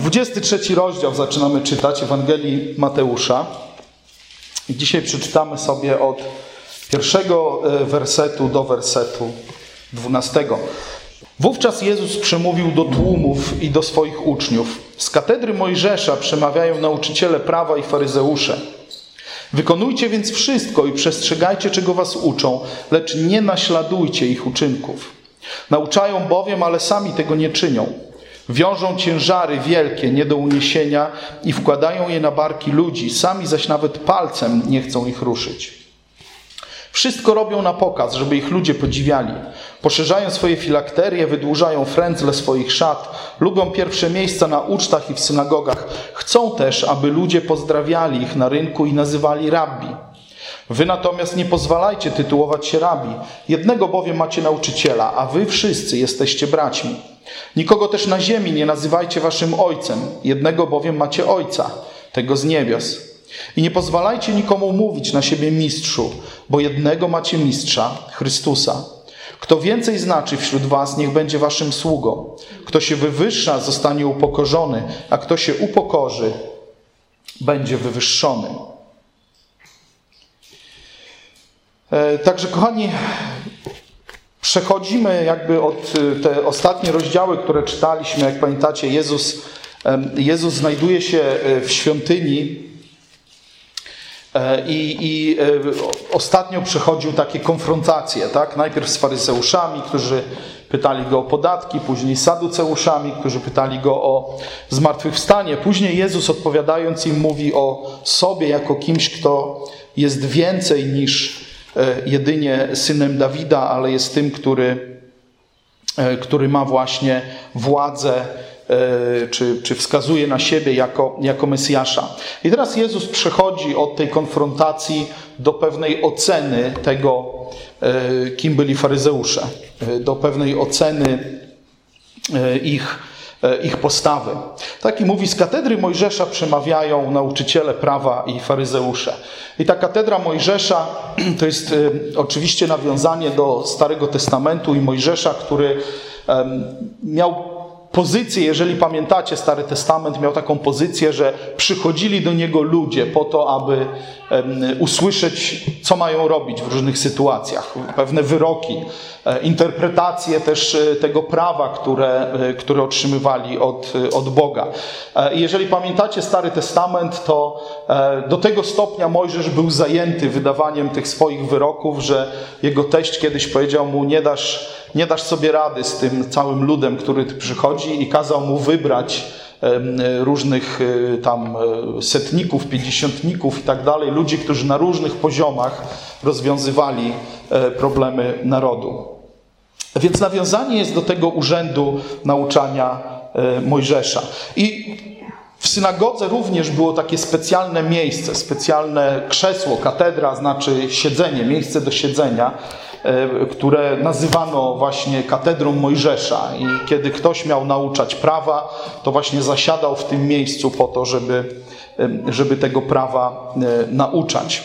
23 rozdział zaczynamy czytać Ewangelii Mateusza. I dzisiaj przeczytamy sobie od pierwszego wersetu do wersetu 12. Wówczas Jezus przemówił do tłumów i do swoich uczniów. Z katedry Mojżesza przemawiają nauczyciele prawa i faryzeusze. Wykonujcie więc wszystko i przestrzegajcie, czego was uczą, lecz nie naśladujcie ich uczynków. Nauczają bowiem, ale sami tego nie czynią. Wiążą ciężary wielkie, nie do uniesienia i wkładają je na barki ludzi, sami zaś nawet palcem nie chcą ich ruszyć. Wszystko robią na pokaz, żeby ich ludzie podziwiali. Poszerzają swoje filakterie, wydłużają frędzle swoich szat, lubią pierwsze miejsca na ucztach i w synagogach. Chcą też, aby ludzie pozdrawiali ich na rynku i nazywali rabbi. Wy natomiast nie pozwalajcie tytułować się rabbi. Jednego bowiem macie nauczyciela, a wy wszyscy jesteście braćmi. Nikogo też na ziemi nie nazywajcie waszym ojcem. Jednego bowiem macie ojca, tego z niebios. I nie pozwalajcie nikomu mówić na siebie mistrzu, bo jednego macie mistrza, Chrystusa. Kto więcej znaczy wśród was, niech będzie waszym sługą. Kto się wywyższa, zostanie upokorzony, a kto się upokorzy, będzie wywyższony. Także, kochani, przechodzimy jakby od te ostatnie rozdziały, które czytaliśmy. Jak pamiętacie, Jezus znajduje się w świątyni i ostatnio przechodził takie konfrontacje, tak? Najpierw z faryzeuszami, którzy pytali go o podatki, później z saduceuszami, którzy pytali go o zmartwychwstanie. Później Jezus, odpowiadając im, mówi o sobie jako kimś, kto jest więcej niż jedynie synem Dawida, ale jest tym, który ma właśnie władzę, czy wskazuje na siebie jako Mesjasza. I teraz Jezus przechodzi od tej konfrontacji do pewnej oceny tego, kim byli faryzeusze, do pewnej oceny ich postawy. Tak i mówi, z katedry Mojżesza przemawiają nauczyciele prawa i faryzeusze. I ta katedra Mojżesza to jest oczywiście nawiązanie do Starego Testamentu i Mojżesza, który miał pozycję, jeżeli pamiętacie, Stary Testament miał taką pozycję, że przychodzili do niego ludzie po to, aby usłyszeć, co mają robić w różnych sytuacjach. Pewne wyroki, interpretacje też tego prawa, które otrzymywali od Boga. Jeżeli pamiętacie Stary Testament, to do tego stopnia Mojżesz był zajęty wydawaniem tych swoich wyroków, że jego teść kiedyś powiedział mu, nie dasz sobie rady z tym całym ludem, który tu przychodzi, i kazał mu wybrać różnych tam setników, pięćdziesiątników i tak dalej, ludzi, którzy na różnych poziomach rozwiązywali problemy narodu. Więc nawiązanie jest do tego urzędu nauczania Mojżesza. I w synagodze również było takie specjalne miejsce, specjalne krzesło, katedra znaczy siedzenie, miejsce do siedzenia, które nazywano właśnie katedrą Mojżesza. I kiedy ktoś miał nauczać prawa, to właśnie zasiadał w tym miejscu po to, żeby tego prawa nauczać.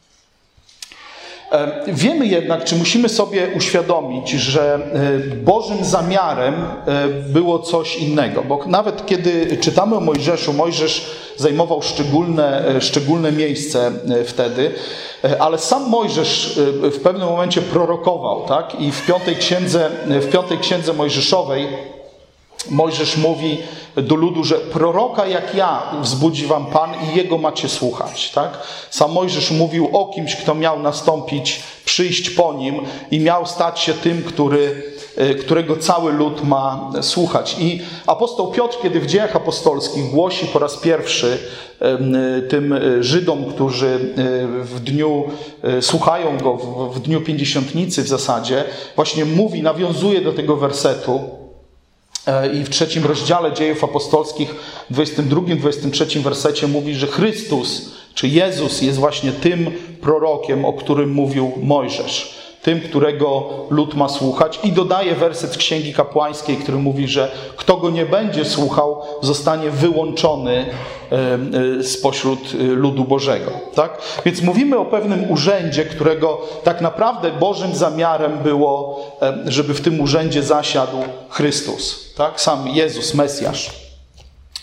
Wiemy jednak, czy musimy sobie uświadomić, że Bożym zamiarem było coś innego. Bo nawet kiedy czytamy o Mojżeszu, Mojżesz zajmował szczególne miejsce wtedy, ale sam Mojżesz w pewnym momencie prorokował, tak? I w piątej księdze Mojżeszowej Mojżesz mówi do ludu, że proroka jak ja wzbudzi wam Pan i jego macie słuchać. Tak? Sam Mojżesz mówił o kimś, kto miał nastąpić, przyjść po nim i miał stać się tym, którego cały lud ma słuchać. I apostoł Piotr, kiedy w Dziejach Apostolskich głosi po raz pierwszy tym Żydom, którzy słuchają go w dniu Pięćdziesiątnicy w zasadzie, właśnie mówi, nawiązuje do tego wersetu. I w 3 rozdziale Dziejów Apostolskich, 22-23 wersecie mówi, że Chrystus, czy Jezus jest właśnie tym prorokiem, o którym mówił Mojżesz. Tym, którego lud ma słuchać. I dodaje werset Księgi Kapłańskiej, który mówi, że kto go nie będzie słuchał, zostanie wyłączony spośród ludu Bożego. Tak? Więc mówimy o pewnym urzędzie, którego tak naprawdę Bożym zamiarem było, żeby w tym urzędzie zasiadł Chrystus. Tak? Sam Jezus, Mesjasz.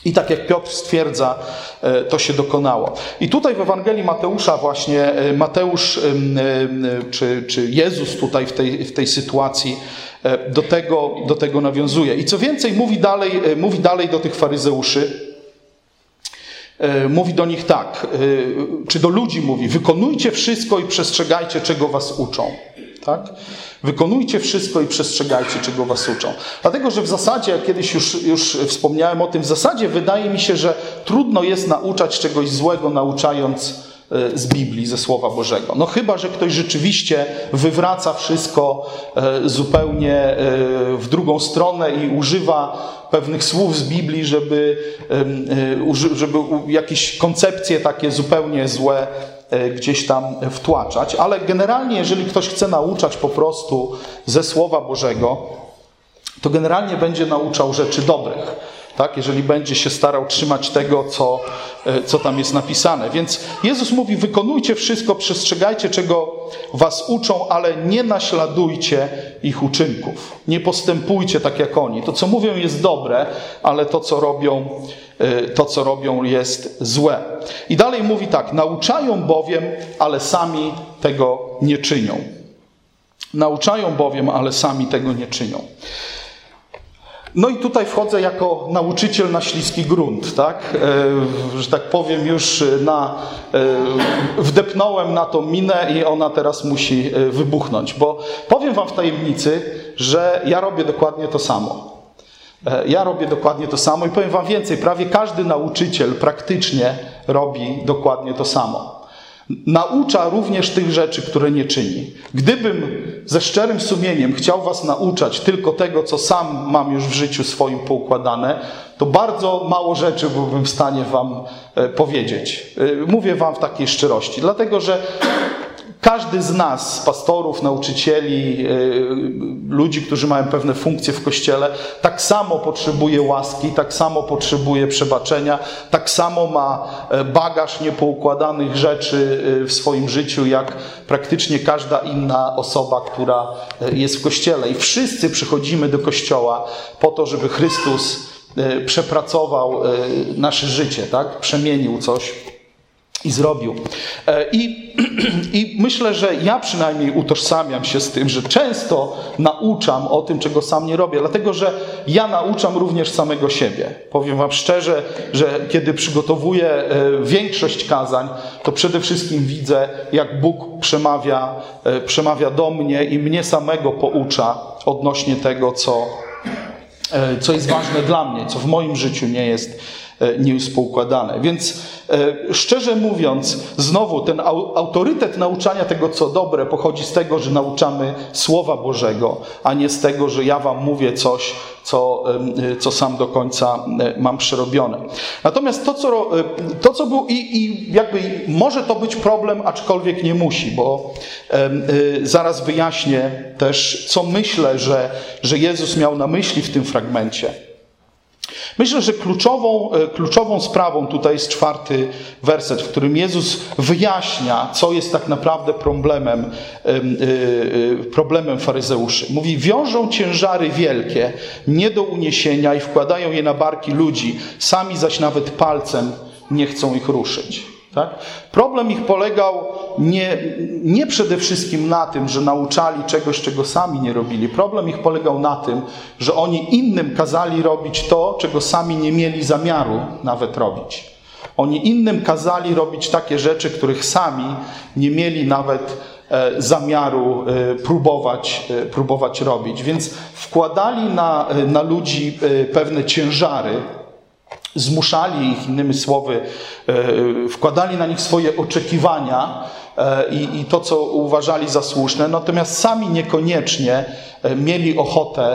I tak jak Piotr stwierdza, to się dokonało. I tutaj w Ewangelii Mateusza właśnie Mateusz czy Jezus tutaj w tej sytuacji do tego nawiązuje. I co więcej, mówi dalej do tych faryzeuszy. Mówi do nich tak, czy do ludzi mówi: wykonujcie wszystko i przestrzegajcie, czego was uczą. Tak? Wykonujcie wszystko i przestrzegajcie, czego was uczą. Dlatego, że w zasadzie, jak kiedyś już wspomniałem o tym, w zasadzie wydaje mi się, że trudno jest nauczać czegoś złego, nauczając z Biblii, ze Słowa Bożego. No chyba, że ktoś rzeczywiście wywraca wszystko zupełnie w drugą stronę i używa pewnych słów z Biblii, żeby jakieś koncepcje takie zupełnie złe gdzieś tam wtłaczać. Ale generalnie, jeżeli ktoś chce nauczać po prostu ze Słowa Bożego, to generalnie będzie nauczał rzeczy dobrych. Tak? Jeżeli będzie się starał trzymać tego, co tam jest napisane. Więc Jezus mówi: wykonujcie wszystko, przestrzegajcie, czego was uczą, ale nie naśladujcie ich uczynków. Nie postępujcie tak jak oni. To, co mówią, jest dobre, ale to, co robią, jest złe. I dalej mówi tak: nauczają bowiem, ale sami tego nie czynią. Nauczają bowiem, ale sami tego nie czynią. No i tutaj wchodzę jako nauczyciel na śliski grunt, tak? Że tak powiem, już wdepnąłem na tą minę i ona teraz musi wybuchnąć, bo powiem wam w tajemnicy, że ja robię dokładnie to samo. Ja robię dokładnie to samo i powiem wam więcej, prawie każdy nauczyciel praktycznie robi dokładnie to samo. Naucza również tych rzeczy, które nie czyni. Gdybym ze szczerym sumieniem chciał was nauczać tylko tego, co sam mam już w życiu swoim poukładane, to bardzo mało rzeczy byłbym w stanie wam powiedzieć. Mówię wam w takiej szczerości, dlatego że każdy z nas, pastorów, nauczycieli, ludzi, którzy mają pewne funkcje w Kościele, tak samo potrzebuje łaski, tak samo potrzebuje przebaczenia, tak samo ma bagaż niepoukładanych rzeczy w swoim życiu, jak praktycznie każda inna osoba, która jest w Kościele. I wszyscy przychodzimy do Kościoła po to, żeby Chrystus przepracował nasze życie, tak? Przemienił coś i zrobił. I myślę, że ja przynajmniej utożsamiam się z tym, że często nauczam o tym, czego sam nie robię, dlatego że ja nauczam również samego siebie. Powiem wam szczerze, że kiedy przygotowuję większość kazań, to przede wszystkim widzę, jak Bóg przemawia do mnie i mnie samego poucza odnośnie tego, co jest ważne dla mnie, co w moim życiu nie jest poukładane. Więc szczerze mówiąc, znowu ten autorytet nauczania tego, co dobre, pochodzi z tego, że nauczamy Słowa Bożego, a nie z tego, że ja wam mówię coś, co sam do końca mam przerobione. Natomiast to co był i jakby może to być problem, aczkolwiek nie musi, bo zaraz wyjaśnię też, co myślę, że Jezus miał na myśli w tym fragmencie. Myślę, że kluczową sprawą tutaj jest 4 werset, w którym Jezus wyjaśnia, co jest tak naprawdę problemem faryzeuszy. Mówi: wiążą ciężary wielkie, nie do uniesienia i wkładają je na barki ludzi, sami zaś nawet palcem nie chcą ich ruszyć. Tak? Problem ich polegał nie przede wszystkim na tym, że nauczali czegoś, czego sami nie robili. Problem ich polegał na tym, że oni innym kazali robić to, czego sami nie mieli zamiaru nawet robić. Oni innym kazali robić takie rzeczy, których sami nie mieli nawet zamiaru próbować robić. Więc wkładali na ludzi pewne ciężary, zmuszali ich, innymi słowy, wkładali na nich swoje oczekiwania i to, co uważali za słuszne, natomiast sami niekoniecznie mieli ochotę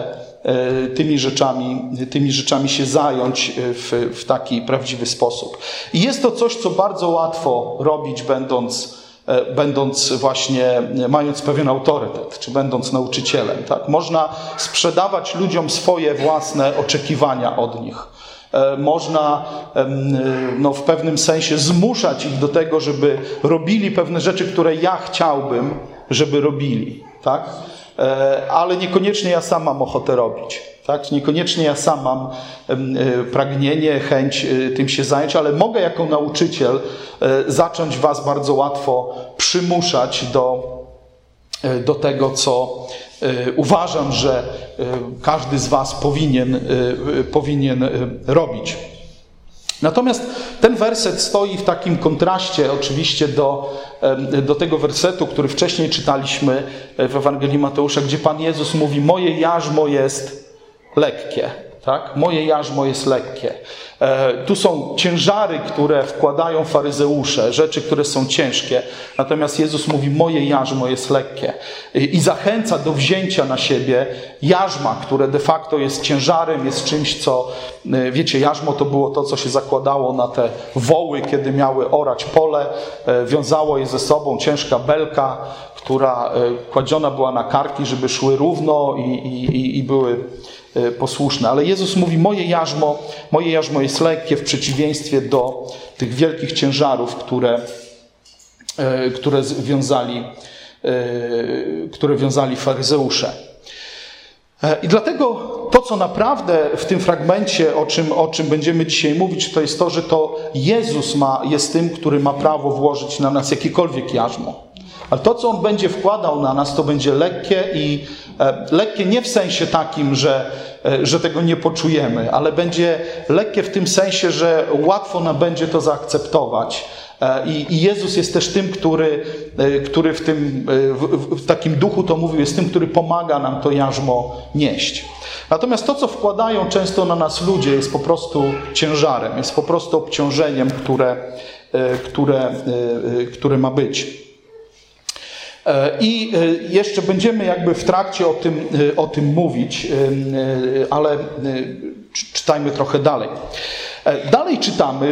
tymi rzeczami się zająć w taki prawdziwy sposób. I jest to coś, co bardzo łatwo robić, będąc właśnie, mając pewien autorytet, czy będąc nauczycielem. Tak? Można sprzedawać ludziom swoje własne oczekiwania od nich. Można w pewnym sensie zmuszać ich do tego, żeby robili pewne rzeczy, które ja chciałbym, żeby robili. Tak? Ale niekoniecznie ja sam mam ochotę robić. Tak? Niekoniecznie ja sam mam pragnienie, chęć tym się zająć, ale mogę jako nauczyciel zacząć was bardzo łatwo przymuszać do tego, co uważam, że każdy z was powinien robić. Natomiast ten werset stoi w takim kontraście oczywiście do tego wersetu, który wcześniej czytaliśmy w Ewangelii Mateusza, gdzie Pan Jezus mówi: moje jarzmo jest lekkie. Tak? Moje jarzmo jest lekkie. Tu są ciężary, które wkładają faryzeusze, rzeczy, które są ciężkie. Natomiast Jezus mówi: moje jarzmo jest lekkie. I zachęca do wzięcia na siebie jarzma, które de facto jest ciężarem, jest czymś, co, wiecie, jarzmo to było to, co się zakładało na te woły, kiedy miały orać pole. Wiązało je ze sobą ciężka belka, która kładziona była na karki, żeby szły równo i były posłuszne. Ale Jezus mówi: moje jarzmo jest lekkie, w przeciwieństwie do tych wielkich ciężarów, które wiązali faryzeusze. I dlatego to, co naprawdę w tym fragmencie, o czym będziemy dzisiaj mówić, to jest to, że to Jezus jest tym, który ma prawo włożyć na nas jakiekolwiek jarzmo. Ale to, co On będzie wkładał na nas, to będzie lekkie i lekkie nie w sensie takim, że tego nie poczujemy, ale będzie lekkie w tym sensie, że łatwo nam będzie to zaakceptować. I Jezus jest też tym, który w takim duchu to mówił, jest tym, który pomaga nam to jarzmo nieść. Natomiast to, co wkładają często na nas ludzie, jest po prostu ciężarem, jest po prostu obciążeniem, które ma być. I jeszcze będziemy jakby w trakcie o tym mówić, ale czytajmy trochę dalej. Dalej czytamy,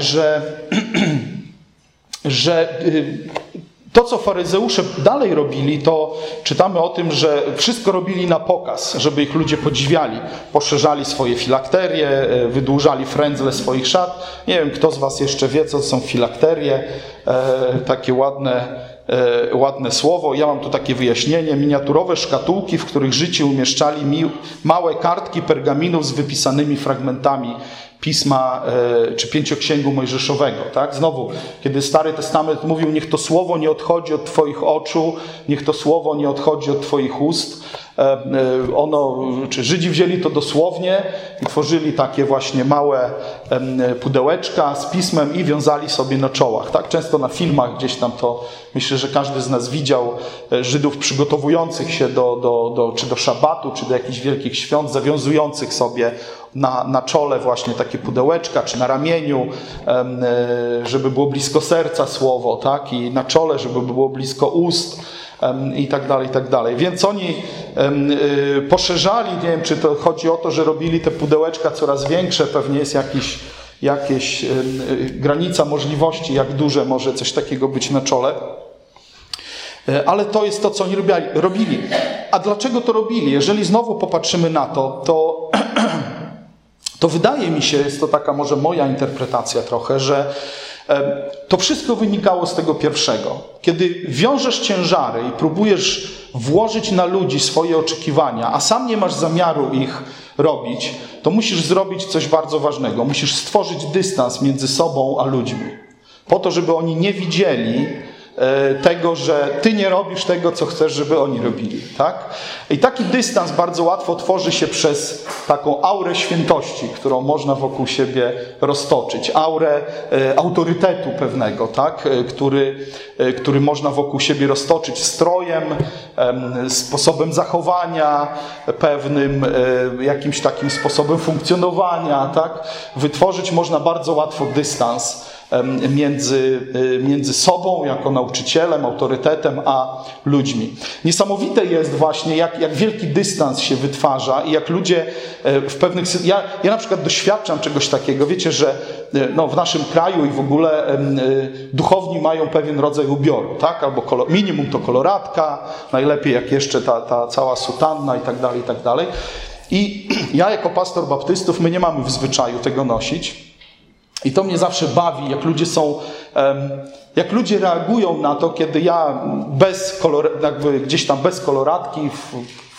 że to, co faryzeusze dalej robili, to czytamy o tym, że wszystko robili na pokaz, żeby ich ludzie podziwiali. Poszerzali swoje filakterie, wydłużali frędzle swoich szat. Nie wiem, kto z was jeszcze wie, co są filakterie, takie ładne słowo. Ja mam tu takie wyjaśnienie. Miniaturowe szkatułki, w których Żydzi umieszczali małe kartki pergaminów z wypisanymi fragmentami Pisma czy Pięcioksięgu Mojżeszowego. Tak? Znowu, kiedy Stary Testament mówił: niech to słowo nie odchodzi od twoich oczu, niech to słowo nie odchodzi od twoich ust. Żydzi wzięli to dosłownie i tworzyli takie właśnie małe pudełeczka z pismem i wiązali sobie na czołach. Tak? Często na filmach gdzieś tam to, myślę, że każdy z nas widział Żydów przygotowujących się czy do szabatu, czy do jakichś wielkich świąt, zawiązujących sobie na czole właśnie takie pudełeczka, czy na ramieniu, żeby było blisko serca słowo, tak? I na czole, żeby było blisko ust, i tak dalej, i tak dalej. Więc oni poszerzali, nie wiem, czy to chodzi o to, że robili te pudełeczka coraz większe, pewnie jest jakieś granica możliwości, jak duże może coś takiego być na czole. Ale to jest to, co oni robili. A dlaczego to robili? Jeżeli znowu popatrzymy na to wydaje mi się, jest to taka może moja interpretacja trochę, że to wszystko wynikało z tego pierwszego. Kiedy wiążesz ciężary i próbujesz włożyć na ludzi swoje oczekiwania, a sam nie masz zamiaru ich robić, to musisz zrobić coś bardzo ważnego. Musisz stworzyć dystans między sobą a ludźmi. Po to, żeby oni nie widzieli tego, że ty nie robisz tego, co chcesz, żeby oni robili. Tak? I taki dystans bardzo łatwo tworzy się przez taką aurę świętości, którą można wokół siebie roztoczyć. Aurę autorytetu pewnego, tak? Który można wokół siebie roztoczyć strojem, sposobem zachowania, pewnym jakimś takim sposobem funkcjonowania. Tak? Wytworzyć można bardzo łatwo dystans między sobą jako nauczycielem, autorytetem, a ludźmi. Niesamowite jest właśnie, jak wielki dystans się wytwarza i jak ludzie w pewnych... Ja na przykład doświadczam czegoś takiego. Wiecie, że w naszym kraju i w ogóle duchowni mają pewien rodzaj ubioru, tak? Albo minimum to koloratka, najlepiej jak jeszcze ta cała sutanna i tak dalej, i tak dalej. I ja jako pastor baptystów, my nie mamy w zwyczaju tego nosić. I to mnie zawsze bawi, jak ludzie reagują na to, kiedy ja gdzieś tam bez koloratki, w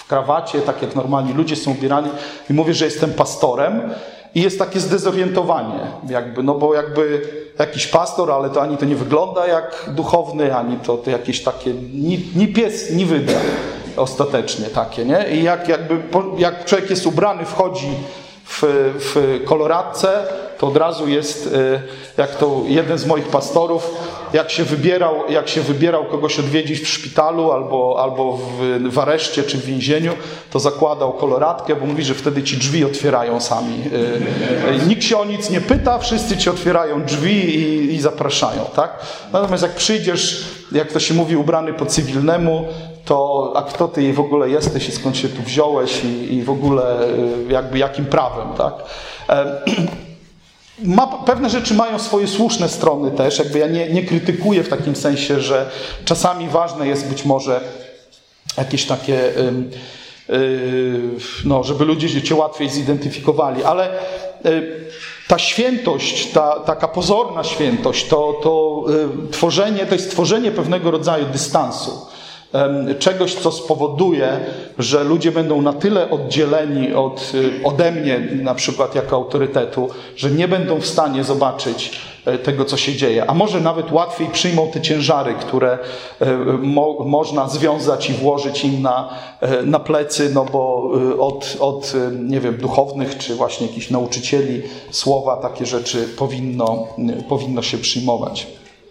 w krawacie, tak jak normalni ludzie są ubierani i mówię, że jestem pastorem i jest takie zdezorientowanie, bo jakiś pastor, ale to ani to nie wygląda jak duchowny, ani to jakieś takie, ni pies, ni wydra ostatecznie takie, nie? I jak człowiek jest ubrany, wchodzi w koloradce, to od razu jest, jak to jeden z moich pastorów, jak się wybierał kogoś odwiedzić w szpitalu albo w areszcie czy w więzieniu, to zakładał koloradkę, bo mówi, że wtedy ci drzwi otwierają sami. Nikt się o nic nie pyta, wszyscy ci otwierają drzwi i zapraszają, tak? Natomiast jak przyjdziesz, jak to się mówi, ubrany po cywilnemu, to a kto ty w ogóle jesteś i skąd się tu wziąłeś i w ogóle jakim prawem, tak? Pewne rzeczy mają swoje słuszne strony też, ja nie krytykuję w takim sensie, że czasami ważne jest być może jakieś takie, żeby ludzie cię łatwiej zidentyfikowali, ale ta świętość, taka pozorna świętość, to jest tworzenie pewnego rodzaju dystansu. Czegoś, co spowoduje, że ludzie będą na tyle oddzieleni ode mnie, na przykład jako autorytetu, że nie będą w stanie zobaczyć tego, co się dzieje. A może nawet łatwiej przyjmą te ciężary, które można związać i włożyć im na plecy, bo nie wiem, duchownych, czy właśnie jakichś nauczycieli słowa, takie rzeczy powinno się przyjmować.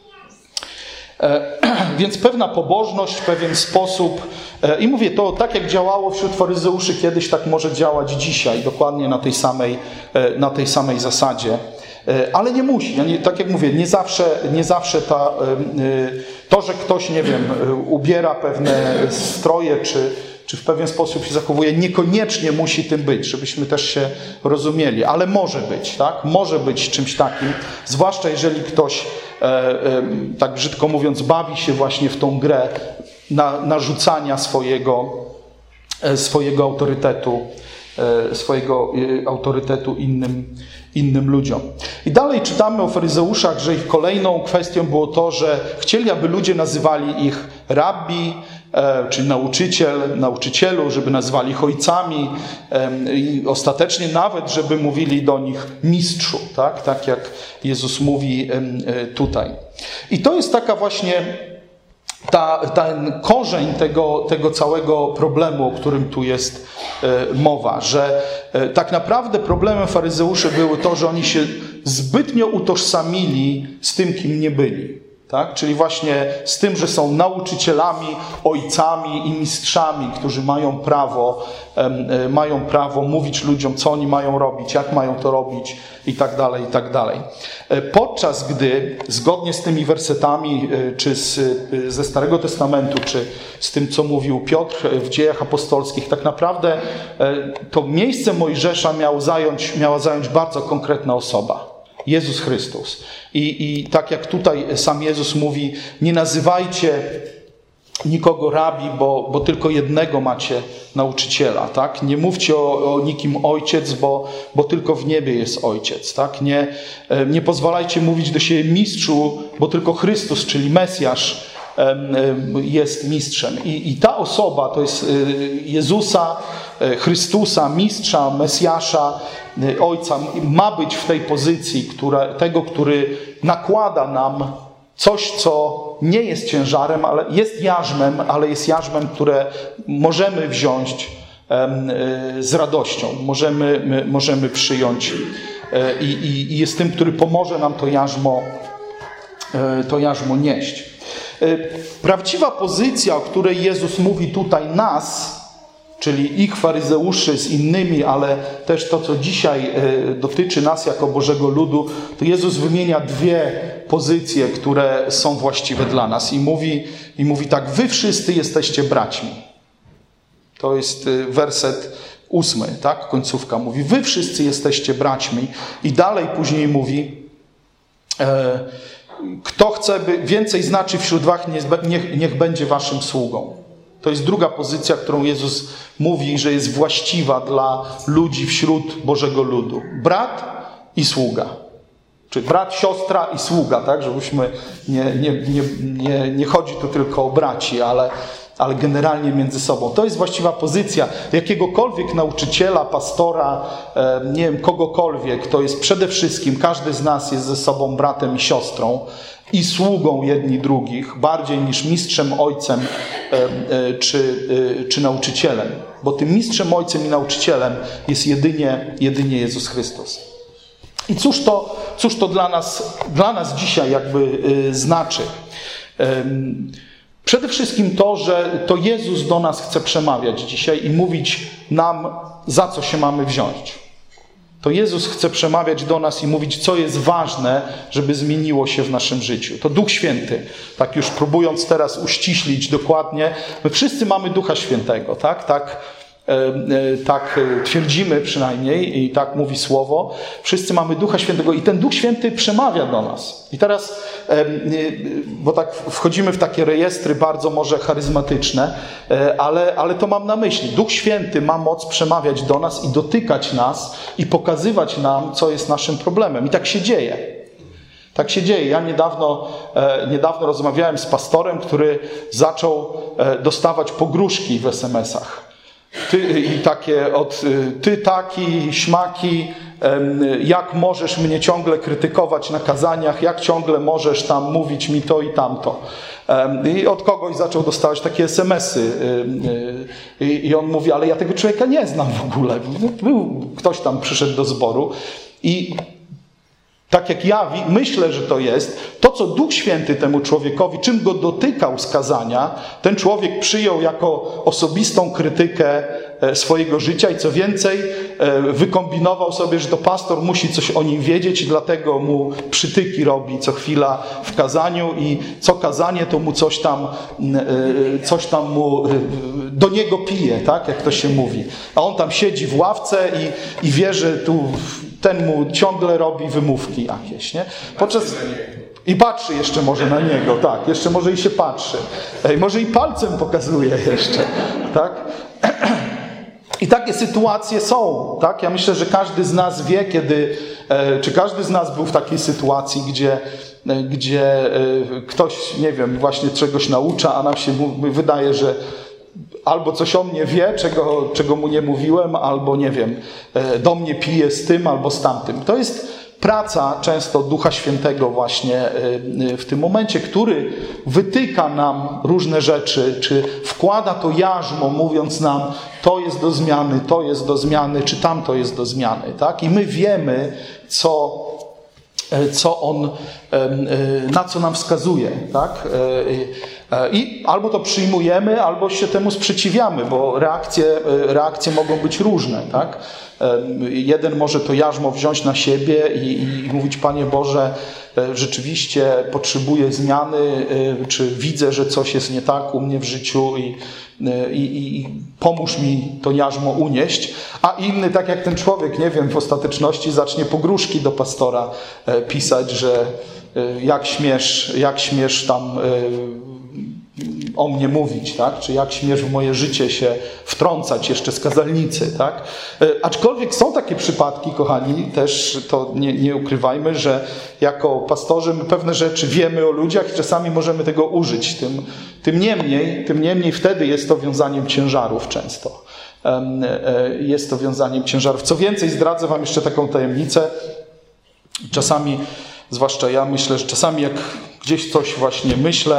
Więc pewna pobożność, pewien sposób i mówię, to tak jak działało wśród faryzeuszy kiedyś, tak może działać dzisiaj, dokładnie na tej samej zasadzie. Ale nie musi. Tak jak mówię, nie zawsze to, że ktoś, nie wiem, ubiera pewne stroje, czy w pewien sposób się zachowuje, niekoniecznie musi tym być, żebyśmy też się rozumieli, ale może być, tak? Może być czymś takim, zwłaszcza jeżeli ktoś, tak brzydko mówiąc, bawi się właśnie w tą grę narzucania swojego autorytetu innym ludziom. I dalej czytamy o faryzeuszach, że ich kolejną kwestią było to, że chcieli, aby ludzie nazywali ich rabbi, czy nauczycielu, żeby nazwali ich ojcami i ostatecznie nawet, żeby mówili do nich mistrzu, tak jak Jezus mówi tutaj. I to jest taka właśnie ten korzeń tego całego problemu, o którym tu jest mowa, że tak naprawdę problemem faryzeuszy było to, że oni się zbytnio utożsamili z tym, kim nie byli. Tak? Czyli właśnie z tym, że są nauczycielami, ojcami i mistrzami, którzy mają prawo mówić ludziom, co oni mają robić, jak mają to robić i tak dalej, i tak dalej. Podczas gdy, zgodnie z tymi wersetami, czy ze Starego Testamentu, czy z tym, co mówił Piotr w Dziejach Apostolskich, tak naprawdę to miejsce Mojżesza miała zająć bardzo konkretna osoba. Jezus Chrystus. I tak jak tutaj sam Jezus mówi, nie nazywajcie nikogo rabi, bo tylko jednego macie nauczyciela. Tak? Nie mówcie o nikim ojciec, bo tylko w niebie jest ojciec. Tak? Nie pozwalajcie mówić do siebie mistrzu, bo tylko Chrystus, czyli Mesjasz, jest mistrzem. I ta osoba to jest Jezusa, Chrystusa, mistrza, Mesjasza, Ojca, ma być w tej pozycji który nakłada nam coś, co nie jest ciężarem, ale jest jarzmem, które możemy wziąć z radością, możemy przyjąć i jest tym, który pomoże nam to jarzmo nieść. Prawdziwa pozycja, o której Jezus mówi tutaj nas, czyli ich faryzeuszy z innymi, ale też to, co dzisiaj dotyczy nas jako Bożego ludu, to Jezus wymienia dwie pozycje, które są właściwe dla nas. I mówi tak, wy wszyscy jesteście braćmi. To jest werset 8, tak? Końcówka mówi, wy wszyscy jesteście braćmi. I dalej później mówi, kto chce, by więcej znaczy wśród was, niech będzie waszym sługą. To jest druga pozycja, którą Jezus mówi, że jest właściwa dla ludzi wśród Bożego ludu. Brat i sługa. Czyli brat, siostra i sługa, tak? Żebyśmy nie chodzi tu tylko o braci, ale generalnie między sobą. To jest właściwa pozycja jakiegokolwiek nauczyciela, pastora, nie wiem, kogokolwiek. To jest przede wszystkim, każdy z nas jest ze sobą bratem i siostrą i sługą jedni drugich, bardziej niż mistrzem, ojcem czy nauczycielem. Bo tym mistrzem, ojcem i nauczycielem jest jedynie Jezus Chrystus. I cóż to dla nas dzisiaj jakby znaczy? Przede wszystkim to, że to Jezus do nas chce przemawiać dzisiaj i mówić nam, za co się mamy wziąć. To Jezus chce przemawiać do nas i mówić, co jest ważne, żeby zmieniło się w naszym życiu. To Duch Święty, tak już próbując teraz uściślić dokładnie, my wszyscy mamy Ducha Świętego, tak twierdzimy przynajmniej i tak mówi Słowo. Wszyscy mamy Ducha Świętego i ten Duch Święty przemawia do nas. I teraz, bo tak wchodzimy w takie rejestry bardzo może charyzmatyczne, ale to mam na myśli. Duch Święty ma moc przemawiać do nas i dotykać nas i pokazywać nam, co jest naszym problemem. I tak się dzieje. Tak się dzieje. Ja niedawno rozmawiałem z pastorem, który zaczął dostawać pogróżki w SMS-ach. Ty taki, śmaki, jak możesz mnie ciągle krytykować na kazaniach, jak ciągle możesz tam mówić mi to i tamto. I od kogoś zaczął dostawać takie SMS-y. I on mówi, ale ja tego człowieka nie znam w ogóle. Ktoś tam przyszedł do zboru i tak jak ja myślę, że to jest, to co Duch Święty temu człowiekowi, czym go dotykał z kazania, ten człowiek przyjął jako osobistą krytykę swojego życia i co więcej, wykombinował sobie, że to pastor musi coś o nim wiedzieć i dlatego mu przytyki robi co chwila w kazaniu i co kazanie to mu coś tam mu do niego pije, tak, jak to się mówi. A on tam siedzi w ławce i wie, że tu ten mu ciągle robi wymówki jakieś, nie? I patrzy jeszcze może na niego, tak, jeszcze może i się patrzy. Może i palcem pokazuje jeszcze, tak? I takie sytuacje są, tak? Ja myślę, że każdy z nas wie, czy każdy z nas był w takiej sytuacji, gdzie ktoś, nie wiem, właśnie czegoś naucza, a nam się wydaje, że albo coś o mnie wie, czego mu nie mówiłem, albo nie wiem, do mnie pije z tym albo z tamtym. To jest praca często Ducha Świętego właśnie w tym momencie, który wytyka nam różne rzeczy, czy wkłada to jarzmo, mówiąc nam, to jest do zmiany, czy tamto jest do zmiany. Tak? I my wiemy, na co nam wskazuje. Tak? I albo to przyjmujemy, albo się temu sprzeciwiamy, bo reakcje mogą być różne. Tak? Jeden może to jarzmo wziąć na siebie i mówić, Panie Boże, rzeczywiście potrzebuję zmiany, czy widzę, że coś jest nie tak u mnie w życiu i pomóż mi to jarzmo unieść. A inny, tak jak ten człowiek, nie wiem, w ostateczności zacznie pogróżki do pastora pisać, że jak śmiesz tam o mnie mówić, tak? Czy jak śmiesz w moje życie się wtrącać jeszcze z kazalnicy, tak? Aczkolwiek są takie przypadki, kochani, też to nie ukrywajmy, że jako pastorzy my pewne rzeczy wiemy o ludziach i czasami możemy tego użyć. Tym niemniej wtedy jest to wiązaniem ciężarów często. Jest to wiązaniem ciężarów. Co więcej, zdradzę wam jeszcze taką tajemnicę. Czasami, zwłaszcza ja myślę, że czasami jak gdzieś coś właśnie myślę,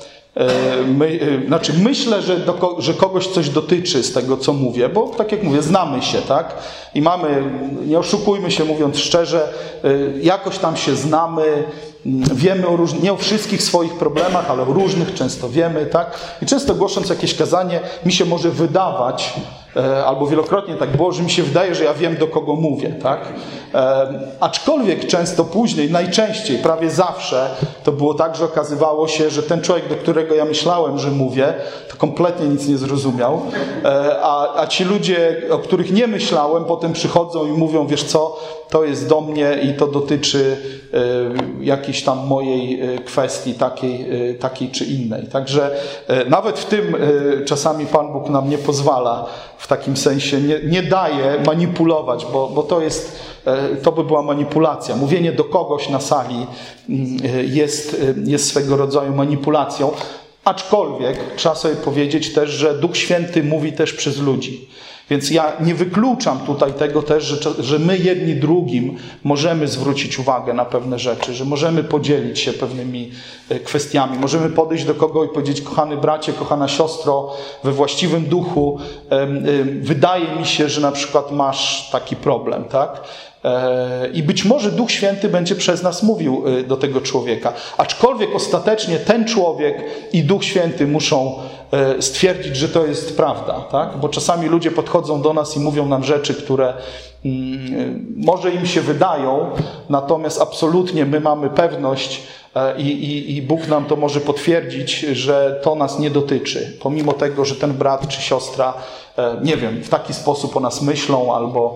myślę, że kogoś coś dotyczy z tego, co mówię, bo tak jak mówię, znamy się, tak? I nie oszukujmy się mówiąc szczerze, jakoś tam się znamy, wiemy nie o wszystkich swoich problemach, ale o różnych często wiemy, tak? I często głosząc jakieś kazanie, mi się może wydawać, albo wielokrotnie tak było, że mi się wydaje, że ja wiem, do kogo mówię, tak? Aczkolwiek często później, najczęściej, prawie zawsze to było tak, że okazywało się, że ten człowiek, do którego ja myślałem, że mówię, to kompletnie nic nie zrozumiał, a ci ludzie, o których nie myślałem, potem przychodzą i mówią, wiesz co, to jest do mnie i to dotyczy jakiejś tam mojej kwestii takiej czy innej. Także nawet w tym czasami Pan Bóg nam nie pozwala, w takim sensie nie daje manipulować, bo to by była manipulacja. Mówienie do kogoś na sali jest swego rodzaju manipulacją. Aczkolwiek trzeba sobie powiedzieć też, że Duch Święty mówi też przez ludzi. Więc ja nie wykluczam tutaj tego też, że my jedni drugim możemy zwrócić uwagę na pewne rzeczy, że możemy podzielić się pewnymi kwestiami. Możemy podejść do kogoś i powiedzieć: kochany bracie, kochana siostro, we właściwym duchu wydaje mi się, że na przykład masz taki problem, tak? I być może Duch Święty będzie przez nas mówił do tego człowieka. Aczkolwiek ostatecznie ten człowiek i Duch Święty muszą stwierdzić, że to jest prawda, tak? Bo czasami ludzie podchodzą do nas i mówią nam rzeczy, które może im się wydają, natomiast absolutnie my mamy pewność i Bóg nam to może potwierdzić, że to nas nie dotyczy. Pomimo tego, że ten brat czy siostra, nie wiem, w taki sposób o nas myślą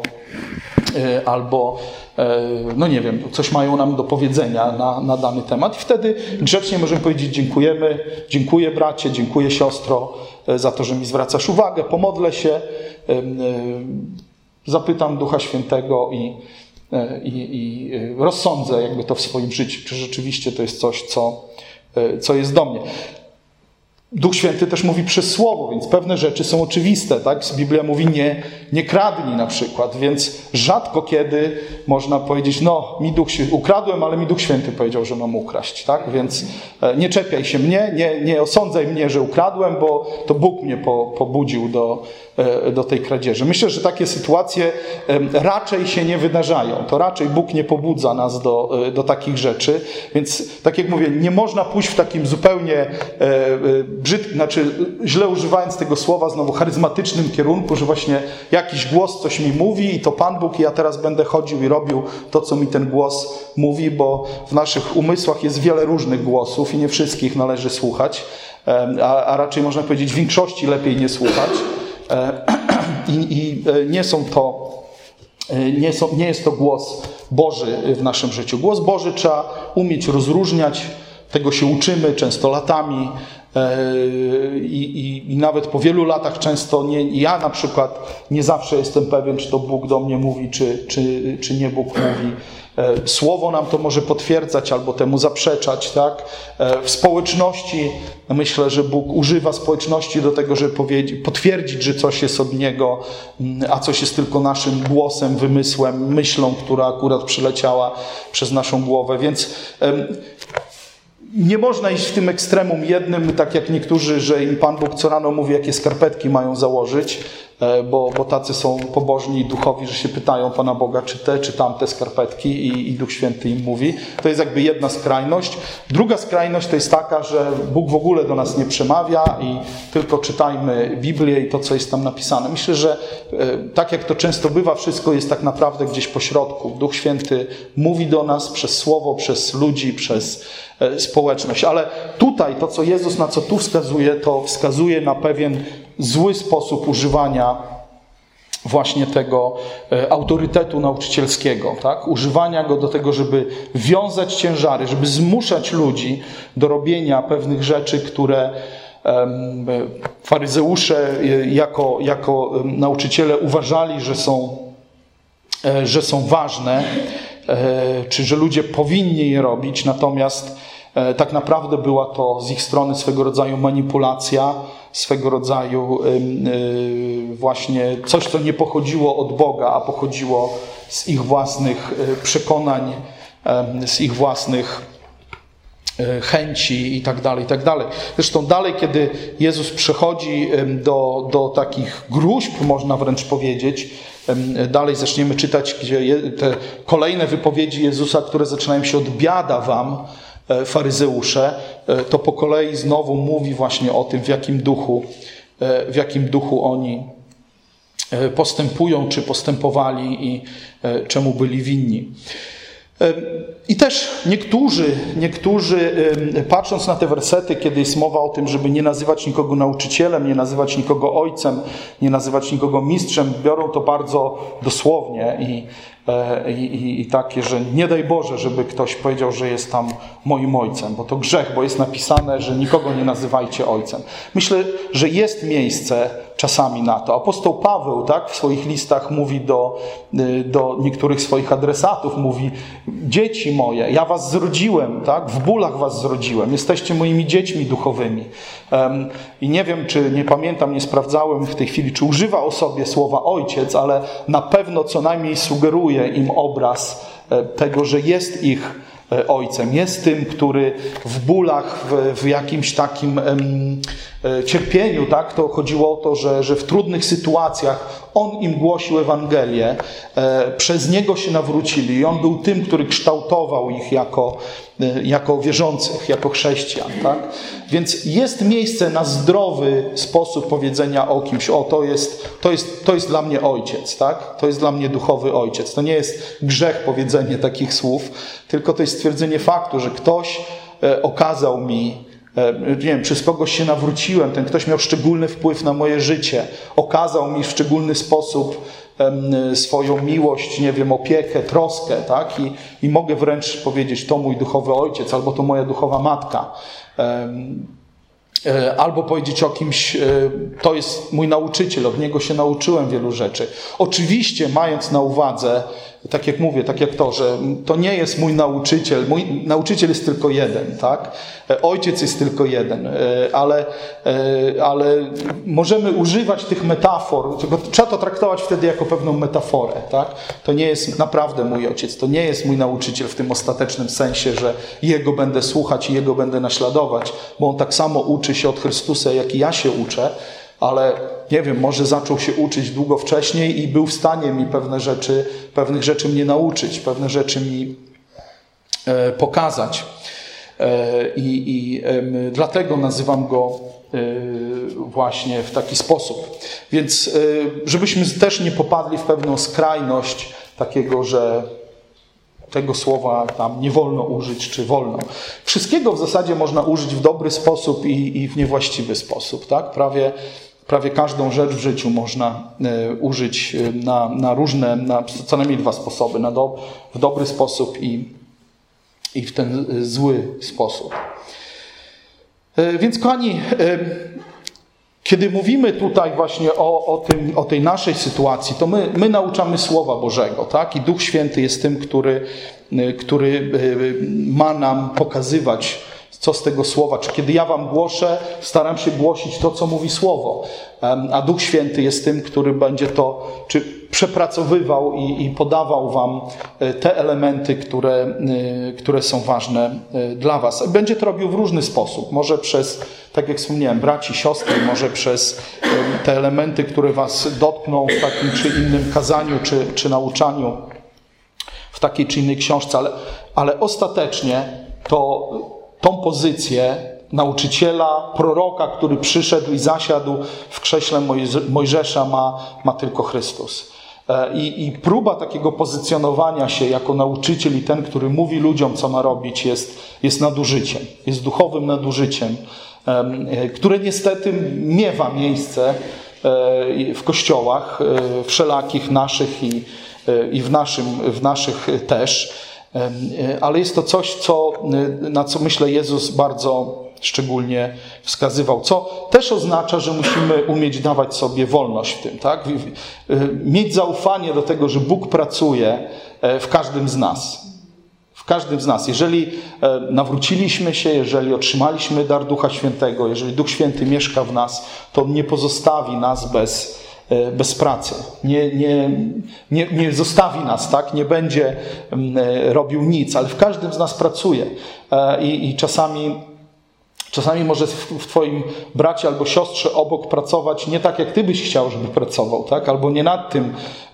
albo no nie wiem, coś mają nam do powiedzenia na dany temat. I wtedy grzecznie możemy powiedzieć: dziękujemy, dziękuję bracie, dziękuję siostro za to, że mi zwracasz uwagę, pomodlę się, zapytam Ducha Świętego i rozsądzę jakby to w swoim życiu, czy rzeczywiście to jest coś, co jest do mnie. Duch Święty też mówi przez Słowo, więc pewne rzeczy są oczywiste, tak? Biblia mówi nie kradnij na przykład, więc rzadko kiedy można powiedzieć: no, ukradłem, ale mi Duch Święty powiedział, że mam ukraść, tak? Więc nie czepiaj się mnie, nie osądzaj mnie, że ukradłem, bo to Bóg mnie pobudził do tej kradzieży. Myślę, że takie sytuacje raczej się nie wydarzają. To raczej Bóg nie pobudza nas do takich rzeczy, więc tak jak mówię, nie można pójść w takim zupełnie źle używając tego słowa, znowu charyzmatycznym kierunku, że właśnie jakiś głos coś mi mówi i to Pan Bóg i ja teraz będę chodził i robił to, co mi ten głos mówi, bo w naszych umysłach jest wiele różnych głosów i nie wszystkich należy słuchać, a raczej można powiedzieć w większości lepiej nie słuchać. I nie jest to głos Boży w naszym życiu. Głos Boży trzeba umieć rozróżniać, tego się uczymy często latami i nawet po wielu latach często ja na przykład nie zawsze jestem pewien, czy to Bóg do mnie mówi, czy nie Bóg mówi. Słowo nam to może potwierdzać albo temu zaprzeczać, tak? W społeczności myślę, że Bóg używa społeczności do tego, żeby potwierdzić, że coś jest od Niego, a coś jest tylko naszym głosem, wymysłem, myślą, która akurat przyleciała przez naszą głowę. Więc nie można iść w tym ekstremum jednym, tak jak niektórzy, że im Pan Bóg co rano mówi, jakie skarpetki mają założyć, bo tacy są pobożni i duchowi, że się pytają Pana Boga, czy te, czy tamte skarpetki i Duch Święty im mówi. To jest jakby jedna skrajność. Druga skrajność to jest taka, że Bóg w ogóle do nas nie przemawia i tylko czytajmy Biblię i to, co jest tam napisane. Myślę, że tak jak to często bywa, wszystko jest tak naprawdę gdzieś po środku. Duch Święty mówi do nas przez Słowo, przez ludzi, przez społeczność. Ale tutaj to, co Jezus na co tu wskazuje, to wskazuje na pewien zły sposób używania właśnie tego autorytetu nauczycielskiego, tak? Używania go do tego, żeby wiązać ciężary, żeby zmuszać ludzi do robienia pewnych rzeczy, które faryzeusze jako nauczyciele uważali, że są ważne, czy że ludzie powinni je robić, natomiast tak naprawdę była to z ich strony swego rodzaju manipulacja, swego rodzaju właśnie coś, co nie pochodziło od Boga, a pochodziło z ich własnych przekonań, z ich własnych chęci i tak dalej, i tak dalej. Zresztą dalej, kiedy Jezus przechodzi do takich gruźb, można wręcz powiedzieć, dalej zaczniemy czytać, gdzie te kolejne wypowiedzi Jezusa, które zaczynają się od biada wam, faryzeusze, to po kolei znowu mówi właśnie o tym, w jakim duchu oni postępują, czy postępowali i czemu byli winni. I też niektórzy, patrząc na te wersety, kiedy jest mowa o tym, żeby nie nazywać nikogo nauczycielem, nie nazywać nikogo ojcem, nie nazywać nikogo mistrzem, biorą to bardzo dosłownie i takie, że nie daj Boże, żeby ktoś powiedział, że jest tam moim ojcem, bo to grzech, bo jest napisane, że nikogo nie nazywajcie ojcem. Myślę, że jest miejsce czasami na to. Apostoł Paweł, tak, w swoich listach mówi do niektórych swoich adresatów, mówi: dzieci moje, ja was zrodziłem, tak, w bólach was zrodziłem, jesteście moimi dziećmi duchowymi. I nie wiem, czy, nie pamiętam, nie sprawdzałem w tej chwili, czy używa o sobie słowa ojciec, ale na pewno co najmniej sugeruje im obraz tego, że jest ich ojcem. Jest tym, który w bólach, w jakimś takim cierpieniu, tak, to chodziło o to, że w trudnych sytuacjach on im głosił Ewangelię, przez niego się nawrócili i on był tym, który kształtował ich jako wierzących, jako chrześcijan. Tak? Więc jest miejsce na zdrowy sposób powiedzenia o kimś: o, to jest dla mnie ojciec, tak? To jest dla mnie duchowy ojciec. To nie jest grzech powiedzenie takich słów, tylko to jest stwierdzenie faktu, że ktoś okazał mi, nie wiem, przez kogoś się nawróciłem, ten ktoś miał szczególny wpływ na moje życie, okazał mi w szczególny sposób swoją miłość, nie wiem, opiekę, troskę, tak? I mogę wręcz powiedzieć: to mój duchowy ojciec, albo to moja duchowa matka. Albo powiedzieć o kimś: to jest mój nauczyciel, od niego się nauczyłem wielu rzeczy. Oczywiście mając na uwadze, tak jak mówię, tak jak to, że to nie jest mój nauczyciel jest tylko jeden, tak? Ojciec jest tylko jeden, ale możemy używać tych metafor, trzeba to traktować wtedy jako pewną metaforę, tak? To nie jest naprawdę mój ojciec, to nie jest mój nauczyciel w tym ostatecznym sensie, że jego będę słuchać i jego będę naśladować, bo on tak samo uczy się od Chrystusa, jak i ja się uczę, ale nie wiem, może zaczął się uczyć długo wcześniej i był w stanie mi pewnych rzeczy mnie nauczyć, pewne rzeczy mi pokazać. I dlatego nazywam go właśnie w taki sposób. Więc żebyśmy też nie popadli w pewną skrajność takiego, że tego słowa tam nie wolno użyć, czy wolno. Wszystkiego w zasadzie można użyć w dobry sposób i w niewłaściwy sposób. Tak? Prawie każdą rzecz w życiu można użyć na różne, co najmniej dwa sposoby. W dobry sposób i w ten zły sposób. Więc kochani, kiedy mówimy tutaj właśnie o tej naszej sytuacji, to my nauczamy Słowa Bożego, tak? I Duch Święty jest tym, który ma nam pokazywać, co z tego Słowa. Czy kiedy ja wam głoszę, staram się głosić to, co mówi Słowo. A Duch Święty jest tym, który będzie to przepracowywał i podawał wam te elementy, które są ważne dla was. Będzie to robił w różny sposób. Może przez, tak jak wspomniałem, braci, siostry, może przez te elementy, które was dotkną w takim czy innym kazaniu, czy nauczaniu, w takiej czy innej książce. Ale ostatecznie tą pozycję nauczyciela, proroka, który przyszedł i zasiadł w krześle Mojżesza, ma tylko Chrystus. I próba takiego pozycjonowania się jako nauczyciel i ten, który mówi ludziom, co ma robić, jest nadużyciem. Jest duchowym nadużyciem, które niestety miewa miejsce w kościołach wszelakich naszych i w naszych też. Ale jest to coś, na co myślę Jezus bardzo szczególnie wskazywał. Co też oznacza, że musimy umieć dawać sobie wolność w tym. Tak? Mieć zaufanie do tego, że Bóg pracuje w każdym z nas. W każdym z nas. Jeżeli nawróciliśmy się, jeżeli otrzymaliśmy dar Ducha Świętego, jeżeli Duch Święty mieszka w nas, to nie pozostawi nas bez pracy. Nie zostawi nas, tak? Nie będzie robił nic, ale w każdym z nas pracuje. I czasami może w twoim bracie albo siostrze obok pracować nie tak, jak ty byś chciał, żeby pracował, tak? Albo nie nad tym,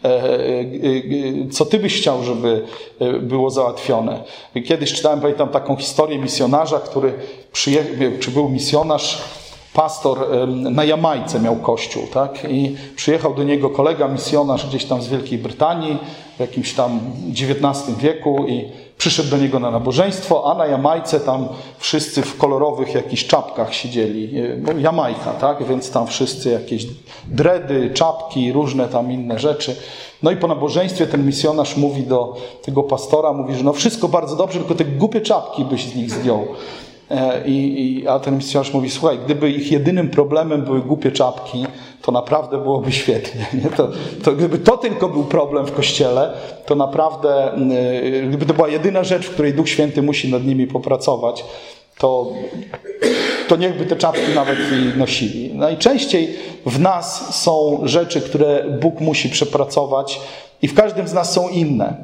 co ty byś chciał, żeby było załatwione. Kiedyś czytałem, pamiętam, taką historię misjonarza, który czy był misjonarz, pastor na Jamajce miał kościół, tak? I przyjechał do niego kolega misjonarz gdzieś tam z Wielkiej Brytanii w jakimś tam XIX wieku i przyszedł do niego na nabożeństwo, a na Jamajce tam wszyscy w kolorowych jakichś czapkach siedzieli. Bo Jamajka, tak? Więc tam wszyscy jakieś dredy, czapki, różne tam inne rzeczy. No i po nabożeństwie ten misjonarz mówi do tego pastora, mówi, że no wszystko bardzo dobrze, tylko te głupie czapki byś z nich zdjął. A ten misjonarz mówi, słuchaj, gdyby ich jedynym problemem były głupie czapki, to naprawdę byłoby świetnie. Nie? To gdyby to tylko był problem w Kościele, to naprawdę, gdyby to była jedyna rzecz, w której Duch Święty musi nad nimi popracować, to niechby te czapki nawet nosili. Najczęściej w nas są rzeczy, które Bóg musi przepracować i w każdym z nas są inne.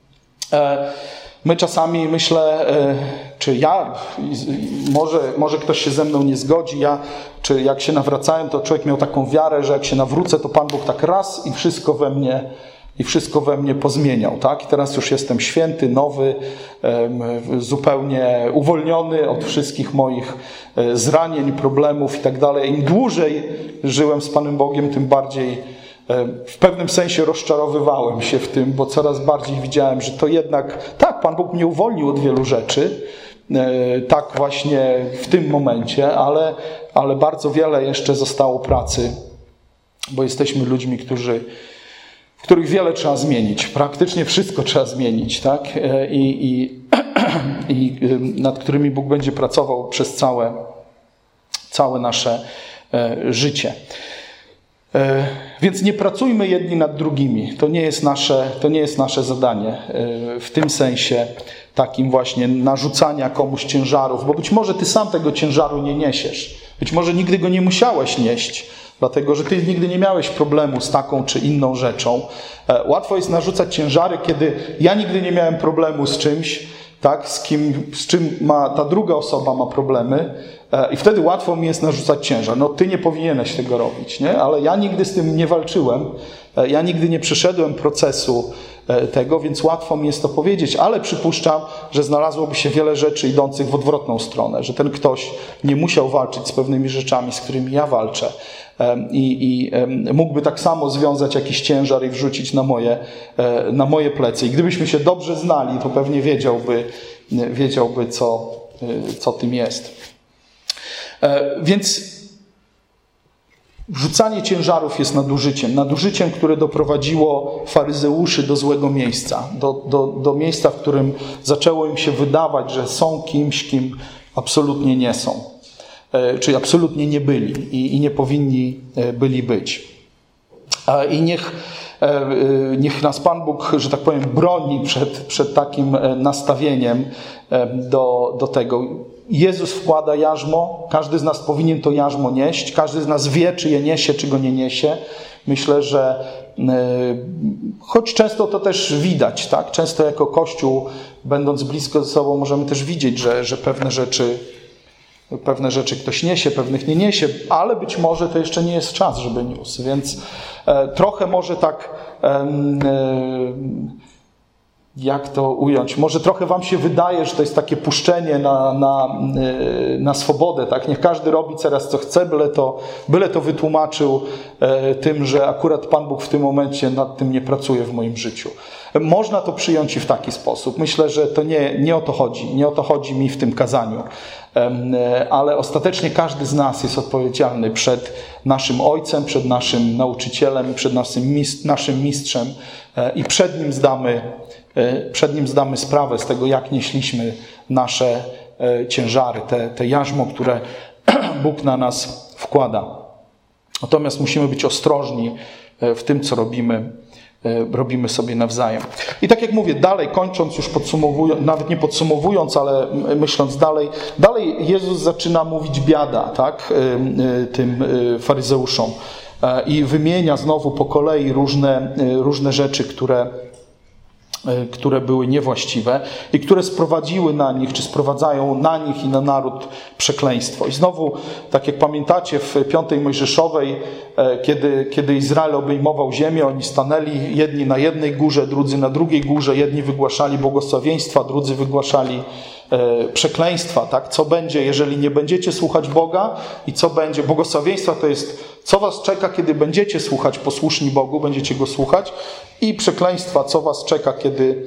My czasami, myślę, czy ja, może ktoś się ze mną nie zgodzi, czy jak się nawracałem, to człowiek miał taką wiarę, że jak się nawrócę, to Pan Bóg tak raz i wszystko we mnie pozmieniał. Tak? I teraz już jestem święty, nowy, zupełnie uwolniony od wszystkich moich zranień, problemów i tak dalej. Im dłużej żyłem z Panem Bogiem, tym bardziej w pewnym sensie rozczarowywałem się w tym, bo coraz bardziej widziałem, że to jednak, tak, Pan Bóg mnie uwolnił od wielu rzeczy, tak właśnie w tym momencie, ale bardzo wiele jeszcze zostało pracy, bo jesteśmy ludźmi, w których wiele trzeba zmienić, praktycznie wszystko trzeba zmienić, tak? I nad którymi Bóg będzie pracował przez całe nasze życie. Więc nie pracujmy jedni nad drugimi. To nie jest nasze zadanie w tym sensie takim właśnie narzucania komuś ciężarów, bo być może ty sam tego ciężaru nie niesiesz. Być może nigdy go nie musiałeś nieść, dlatego że ty nigdy nie miałeś problemu z taką czy inną rzeczą. Łatwo jest narzucać ciężary, kiedy ja nigdy nie miałem problemu z czymś, tak, z czym ta druga osoba ma problemy. I wtedy łatwo mi jest narzucać ciężar. No ty nie powinieneś tego robić, nie? Ale ja nigdy z tym nie walczyłem. Ja nigdy nie przeszedłem procesu tego, więc łatwo mi jest to powiedzieć, ale przypuszczam, że znalazłoby się wiele rzeczy idących w odwrotną stronę, że ten ktoś nie musiał walczyć z pewnymi rzeczami, z którymi ja walczę i mógłby tak samo związać jakiś ciężar i wrzucić na moje plecy. I gdybyśmy się dobrze znali, to pewnie wiedziałby co tym jest. Więc wrzucanie ciężarów jest nadużyciem, które doprowadziło faryzeuszy do złego miejsca, do miejsca, w którym zaczęło im się wydawać, że są kimś, kim absolutnie nie są, czy absolutnie nie byli i nie powinni byli być. I niech nas Pan Bóg, że tak powiem, broni przed takim nastawieniem do tego. Jezus wkłada jarzmo, każdy z nas powinien to jarzmo nieść, każdy z nas wie, czy je niesie, czy go nie niesie. Myślę, że choć często to też widać, tak? Często jako Kościół, będąc blisko ze sobą, możemy też widzieć, że pewne rzeczy ktoś niesie, pewnych nie niesie, ale być może to jeszcze nie jest czas, żeby niósł. Więc trochę może tak... jak to ująć? Może trochę wam się wydaje, że to jest takie puszczenie na swobodę, tak? Niech każdy robi teraz co chce, byle to wytłumaczył tym, że akurat Pan Bóg w tym momencie nad tym nie pracuje w moim życiu. Można to przyjąć i w taki sposób. Myślę, że to nie o to chodzi. Nie o to chodzi mi w tym kazaniu. Ale ostatecznie każdy z nas jest odpowiedzialny przed naszym Ojcem, przed naszym nauczycielem, przed naszym mistrzem i przed nim zdamy sprawę z tego, jak nieśliśmy nasze ciężary, te jarzmo, które Bóg na nas wkłada. Natomiast musimy być ostrożni w tym, co robimy sobie nawzajem. I tak jak mówię, dalej kończąc, już podsumowując, nawet nie podsumowując, ale myśląc dalej Jezus zaczyna mówić biada, tak, tym faryzeuszom i wymienia znowu po kolei różne rzeczy, które były niewłaściwe i które sprowadziły na nich, czy sprowadzają na nich i na naród przekleństwo. I znowu, tak jak pamiętacie, w 5 Mojżeszowej, kiedy Izrael obejmował ziemię, oni stanęli jedni na jednej górze, drudzy na drugiej górze, jedni wygłaszali błogosławieństwa, drudzy wygłaszali przekleństwa, tak? Co będzie, jeżeli nie będziecie słuchać Boga i co będzie? Błogosławieństwa to jest, co was czeka, kiedy będziecie słuchać, posłuszni Bogu, będziecie Go słuchać, i przekleństwa, co was czeka,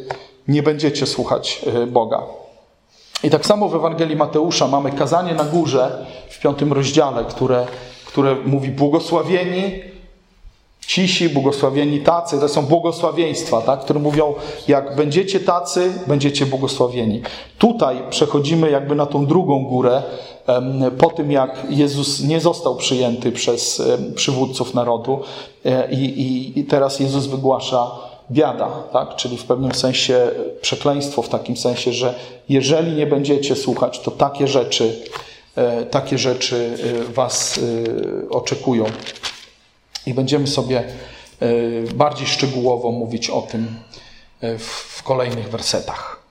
nie będziecie słuchać Boga. I tak samo w Ewangelii Mateusza mamy kazanie na górze w 5 rozdziale, które mówi błogosławieni cisi, błogosławieni tacy. To są błogosławieństwa, tak? Które mówią, jak będziecie tacy, będziecie błogosławieni. Tutaj przechodzimy jakby na tą drugą górę, po tym jak Jezus nie został przyjęty przez przywódców narodu i teraz Jezus wygłasza biada, tak? Czyli w pewnym sensie przekleństwo, w takim sensie, że jeżeli nie będziecie słuchać, to takie rzeczy was oczekują. I będziemy sobie bardziej szczegółowo mówić o tym w kolejnych wersetach.